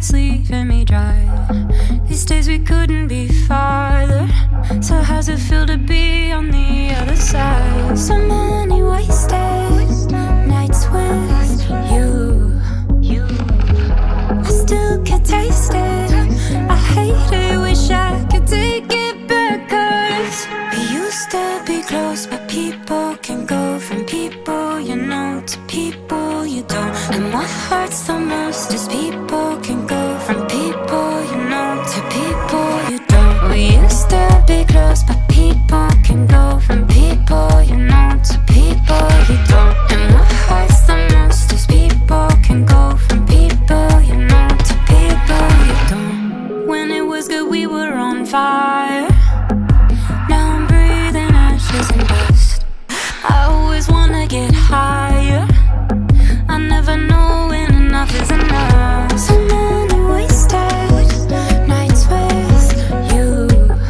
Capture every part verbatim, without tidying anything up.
it's leaving me dry. These days we couldn't be farther. So how's it feel to be on the other side? So many wasted nights with you. You. I still can taste it. I hate it, wish I could take it back. Cause we used to be close, but people can go from people you know to people you don't. And what hurts the most is people can go from people you know to people you don't. We used to be close, but people can go from people you know to people you don't. And what hurts the most is people can go from people you know to people you don't. When it was good we were on fire. Now I'm breathing ashes and dust. I always wanna get higher. I never know when enough is enough. So many wasted nights with you.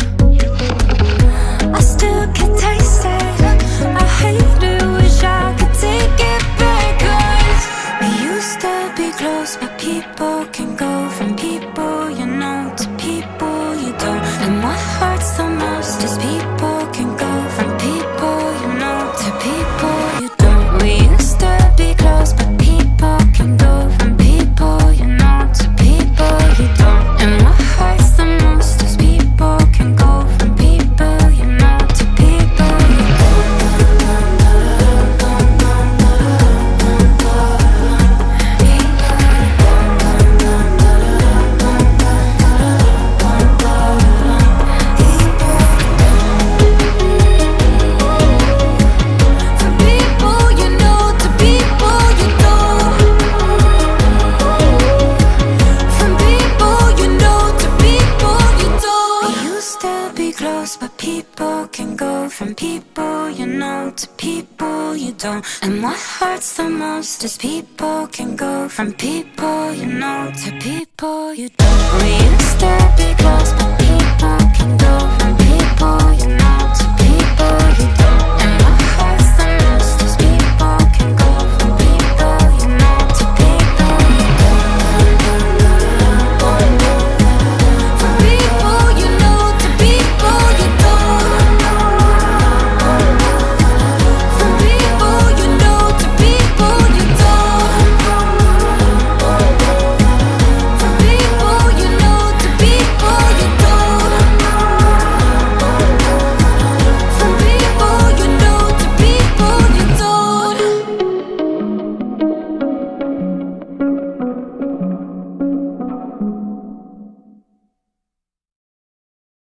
I still can taste it. I hate it, wish I could take it back. Cause we used to be close, but people can go from people you know to people you don't. And what hurts the most is people can go from people you know to people you don't. We used to be close, but people can go from people you know to people you don't. And what hurts the most is people can go from people you know to people you but people can go from people you know to people you don't. And what hurts the most is people can go from people you know to people you don't. We used to be